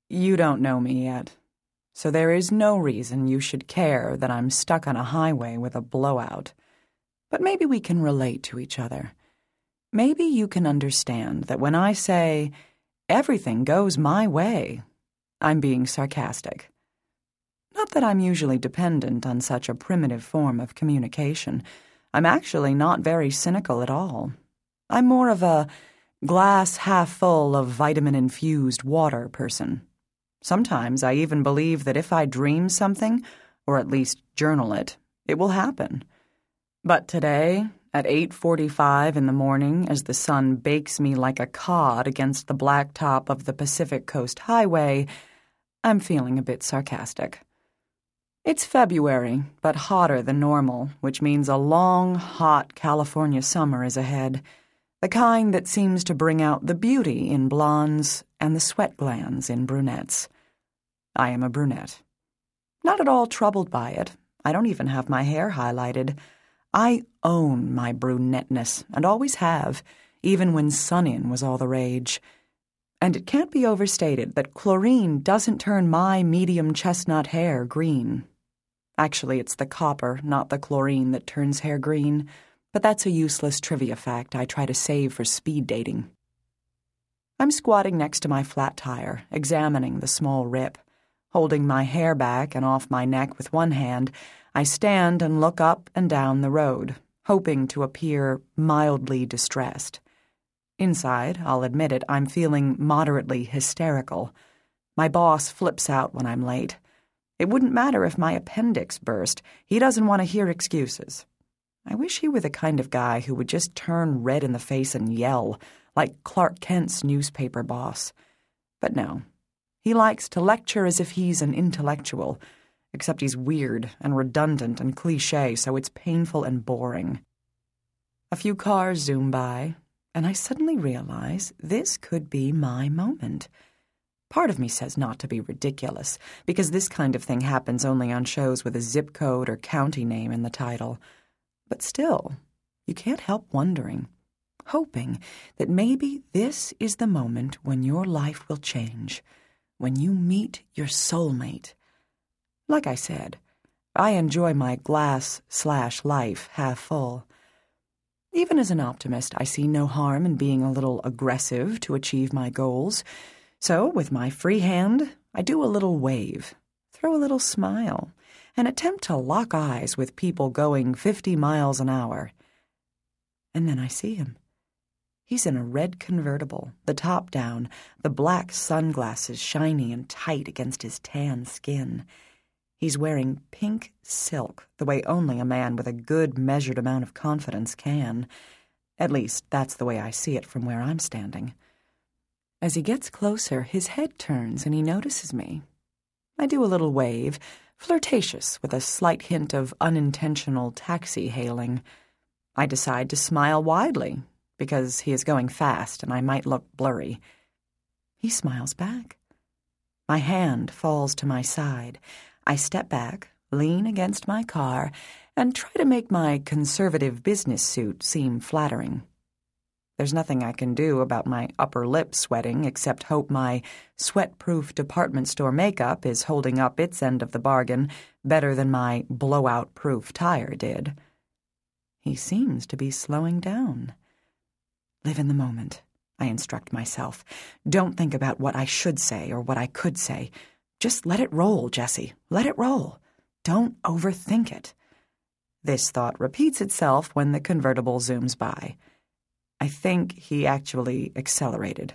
You don't know me yet, so there is no reason you should care that I'm stuck on a highway with a blowout. But maybe we can relate to each other. Maybe you can understand that when I say, everything goes my way, I'm being sarcastic. Not that I'm usually dependent on such a primitive form of communication. I'm actually not very cynical at all. I'm more of a glass half full of vitamin-infused water person. Sometimes I even believe that if I dream something, or at least journal it, it will happen. But today, at 8:45 in the morning, as the sun bakes me like a cod against the blacktop of the Pacific Coast Highway, I'm feeling a bit sarcastic. It's February, but hotter than normal, which means a long, hot California summer is ahead, the kind that seems to bring out the beauty in blondes and the sweat glands in brunettes. I am a brunette. Not at all troubled by it. I don't even have my hair highlighted. I own my brunetteness, and always have, even when sun-in was all the rage. And it can't be overstated that chlorine doesn't turn my medium chestnut hair green. Actually, it's the copper, not the chlorine, that turns hair green, but that's a useless trivia fact I try to save for speed dating. I'm squatting next to my flat tire, examining the small rip. Holding my hair back and off my neck with one hand, I stand and look up and down the road, hoping to appear mildly distressed. Inside, I'll admit it, I'm feeling moderately hysterical. My boss flips out when I'm late. It wouldn't matter if my appendix burst. He doesn't want to hear excuses. I wish he were the kind of guy who would just turn red in the face and yell, like Clark Kent's newspaper boss. But no. He likes to lecture as if he's an intellectual, except he's weird and redundant and cliché, so it's painful and boring. A few cars zoom by, and I suddenly realize this could be my moment. Part of me says not to be ridiculous, because this kind of thing happens only on shows with a zip code or county name in the title. But still, you can't help wondering, hoping that maybe this is the moment when your life will change, when you meet your soulmate. Like I said, I enjoy my glass/life half full. Even as an optimist, I see no harm in being a little aggressive to achieve my goals. So, with my free hand, I do a little wave, throw a little smile, and attempt to lock eyes with people going 50 miles an hour. And then I see him. He's in a red convertible, the top down, the black sunglasses shiny and tight against his tan skin. He's wearing pink silk, the way only a man with a good measured amount of confidence can. At least, that's the way I see it from where I'm standing. As he gets closer, his head turns and he notices me. I do a little wave, flirtatious with a slight hint of unintentional taxi hailing. I decide to smile widely, because he is going fast and I might look blurry. He smiles back. My hand falls to my side. I step back, lean against my car, and try to make my conservative business suit seem flattering. There's nothing I can do about my upper lip sweating except hope my sweat-proof department store makeup is holding up its end of the bargain better than my blowout-proof tire did. He seems to be slowing down. Live in the moment, I instruct myself. Don't think about what I should say or what I could say. Just let it roll, Jessie. Let it roll. Don't overthink it. This thought repeats itself when the convertible zooms by. I think he actually accelerated.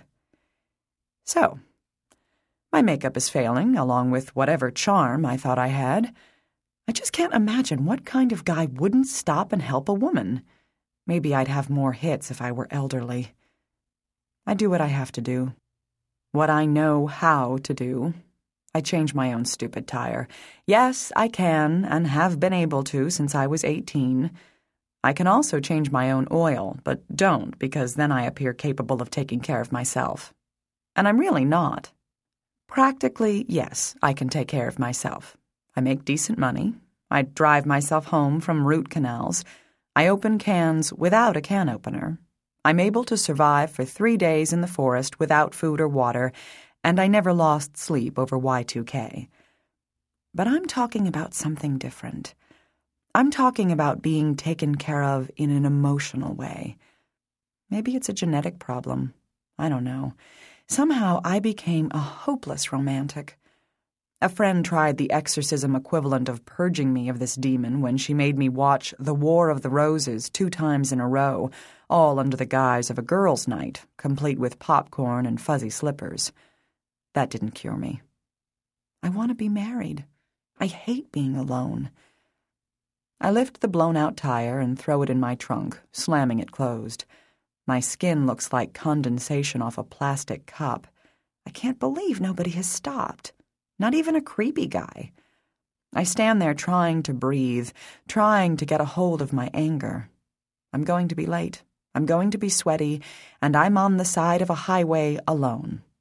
So, my makeup is failing, along with whatever charm I thought I had. I just can't imagine what kind of guy wouldn't stop and help a woman. Maybe I'd have more hits if I were elderly. I do what I have to do. What I know how to do. I change my own stupid tire. Yes, I can, and have been able to since I was 18. I can also change my own oil, but don't, because then I appear capable of taking care of myself. And I'm really not. Practically, yes, I can take care of myself. I make decent money. I drive myself home from root canals. I open cans without a can opener. I'm able to survive for 3 days in the forest without food or water, and I never lost sleep over Y2K. But I'm talking about something different. I'm talking about being taken care of in an emotional way. Maybe it's a genetic problem. I don't know. Somehow I became a hopeless romantic. A friend tried the exorcism equivalent of purging me of this demon when she made me watch The War of the Roses 2 times in a row, all under the guise of a girls' night, complete with popcorn and fuzzy slippers. That didn't cure me. I want to be married. I hate being alone. I lift the blown-out tire and throw it in my trunk, slamming it closed. My skin looks like condensation off a plastic cup. I can't believe nobody has stopped. Not even a creepy guy. I stand there trying to breathe, trying to get a hold of my anger. I'm going to be late. I'm going to be sweaty, and I'm on the side of a highway alone.